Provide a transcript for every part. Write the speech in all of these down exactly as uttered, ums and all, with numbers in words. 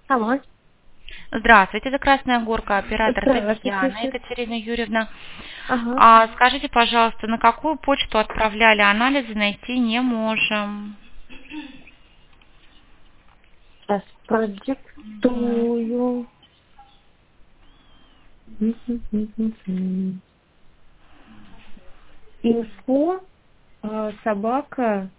Алло. Здравствуйте, это Красная Горка, оператор Здравствуйте. Татьяна Екатерина Юрьевна. Ага. А скажите, пожалуйста, на какую почту отправляли анализы, найти не можем. Сейчас продиктую. Инфо э, собака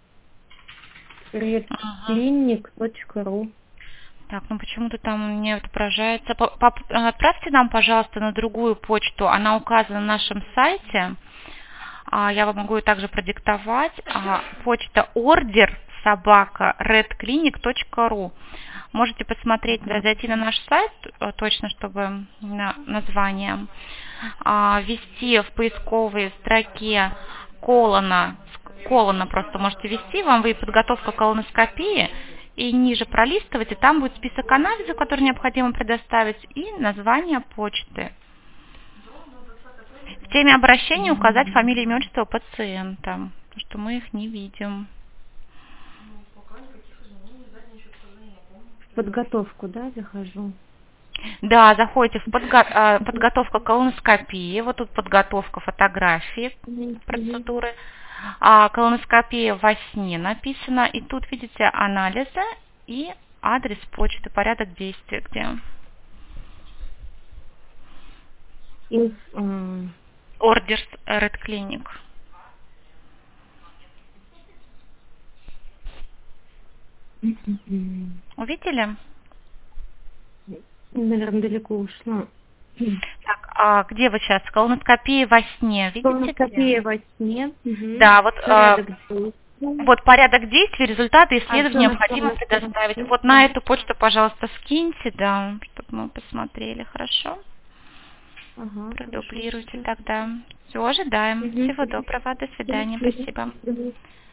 Ага. редклиник точка ру. Так, ну почему-то там не отображается. По- поп- Отправьте нам, пожалуйста, на другую почту. Она указана на нашем сайте. А, Я вам могу ее также продиктовать. А, Почта ордер собака редклиник точка ру. Можете посмотреть, да, зайти на наш сайт э, точно, чтобы на название, а, ввести в поисковой строке колона, колона просто можете ввести, вам выйдет подготовка колоноскопии, и ниже пролистывать, и там будет список анализов, которые необходимо предоставить, и название почты. В теме обращения указать фамилию, имя, отчество пациента, потому что мы их не видим. В подготовку, да, захожу? Да, заходите в подго- э, подготовка колоноскопии, вот тут подготовка фотографии Мгм. процедуры, а колоноскопия во сне написано, и тут видите анализы и адрес почты, порядок действия, где Инф- а, ордер Red Clinic. мгм. Увидели? Наверное, далеко ушла. Так, а где вы сейчас? Колоноскопия во сне, видите где? Колоноскопия во сне. Мгм. Да, вот э, Порядок действий. Вот порядок действий, результаты А что исследования на необходимо второй предоставить. странице? Вот на эту почту, пожалуйста, скиньте, да, чтобы мы посмотрели, хорошо? Ага, хорошо, Продублируйте сейчас. тогда. Все, ожидаем. Мгм. Всего доброго, до свидания, Мгм. спасибо. Мгм.